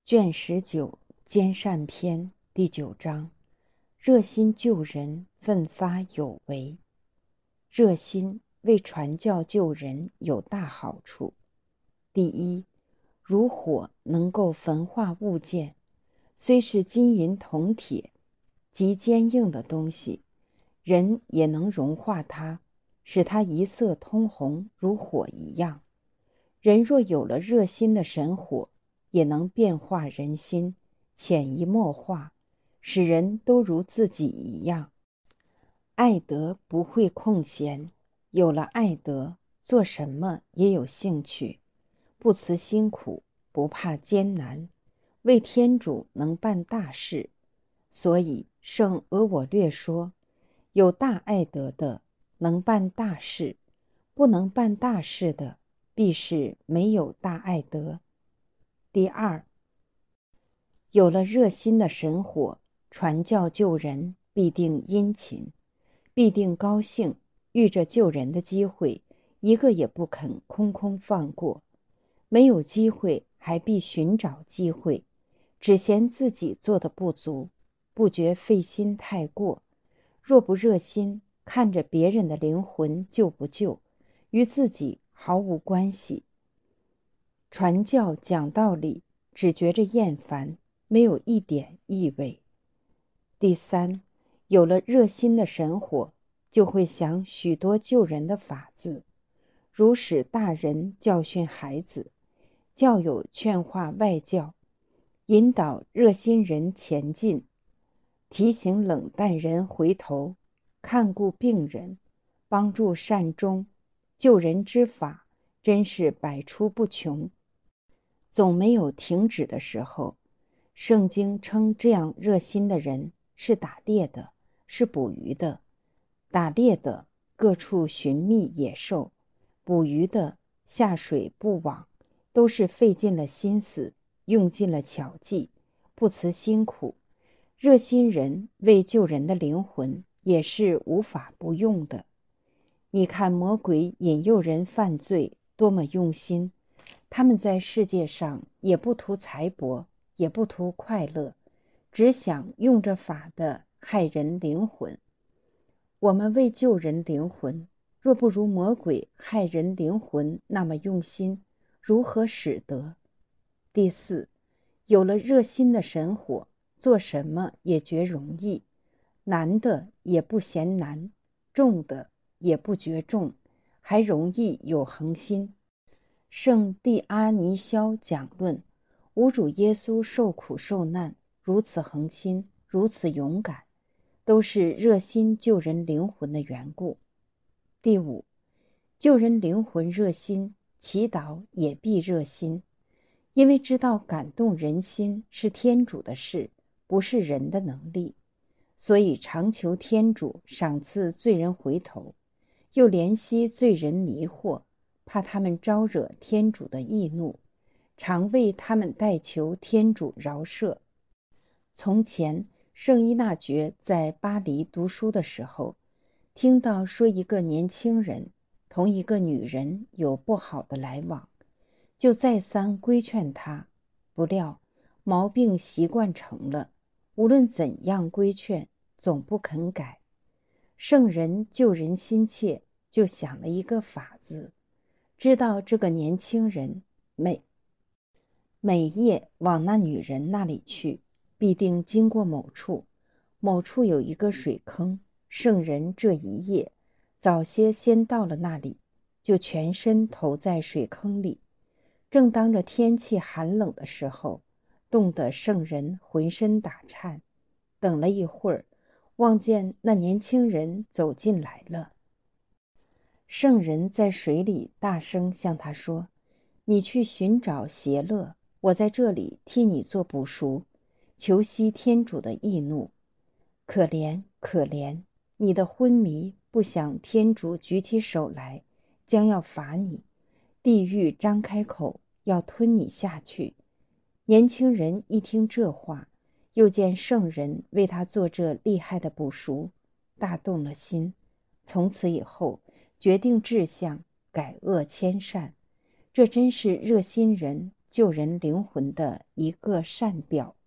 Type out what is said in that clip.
卷19兼善篇第9章，热心救人，奋发有为。热心为传教救人有大好处。第一，如火能够焚化物件，虽是金银铜铁极坚硬的东西，人也能融化它，使它一色通红，如火一样。人若有了热心的神火，也能变化人心，潜移默化，使人都如自己一样。爱德不会空闲，有了爱德，做什么也有兴趣，不辞辛苦，不怕艰难，为天主能办大事。所以圣俄我略说，有大爱德的能办大事，不能办大事的必是没有大爱德。第二，有了热心的神火，传教救人必定殷勤，必定高兴，遇着救人的机会，一个也不肯空空放过。没有机会还必寻找机会，只嫌自己做的不足，不觉费心太过。若不热心，看着别人的灵魂救不救，与自己毫无关系。传教讲道理，只觉着厌烦，没有一点意味。第三，有了热心的神火，就会想许多救人的法子，如使大人教训孩子，教友劝化外教，引导热心人前进，提醒冷淡人回头，看顾病人，帮助善终，救人之法真是百出不穷，总没有停止的时候。圣经称这样热心的人是打猎的，是捕鱼的。打猎的各处寻觅野兽，捕鱼的下水布网，都是费尽了心思，用尽了巧计，不辞辛苦。热心人为救人的灵魂也是无法不用的。你看魔鬼引诱人犯罪多么用心，他们在世界上也不图财帛，也不图快乐，只想用这法的害人灵魂。我们为救人灵魂，若不如魔鬼害人灵魂那么用心，如何使得？第四，有了热心的神火，做什么也觉容易，难的也不嫌难，重的也不觉重，还容易有恒心。圣蒂阿尼肖讲论，吾主耶稣受苦受难，如此恒心，如此勇敢，都是热心救人灵魂的缘故。第五，救人灵魂热心，祈祷也必热心，因为知道感动人心是天主的事，不是人的能力，所以常求天主赏赐罪人回头，又怜惜罪人迷惑，怕他们招惹天主的义怒，常为他们代求天主饶赦。从前圣依纳爵在巴黎读书的时候，听到说一个年轻人同一个女人有不好的来往，就再三规劝他，不料毛病习惯成了，无论怎样规劝，总不肯改。圣人救人心切，就想了一个法子，知道这个年轻人每夜往那女人那里去，必定经过某处，某处有一个水坑，圣人这一夜早些先到了那里，就全身投在水坑里。正当着天气寒冷的时候，冻得圣人浑身打颤。等了一会儿，望见那年轻人走进来了。圣人在水里大声向他说：“你去寻找邪乐，我在这里替你做补赎，求息天主的义怒。可怜，可怜，你的昏迷，不想天主举起手来，将要罚你，地狱张开口，要吞你下去。”年轻人一听这话，又见圣人为他做这厉害的补赎，大动了心。从此以后，决定志向，改恶迁善。这真是热心人救人灵魂的一个善表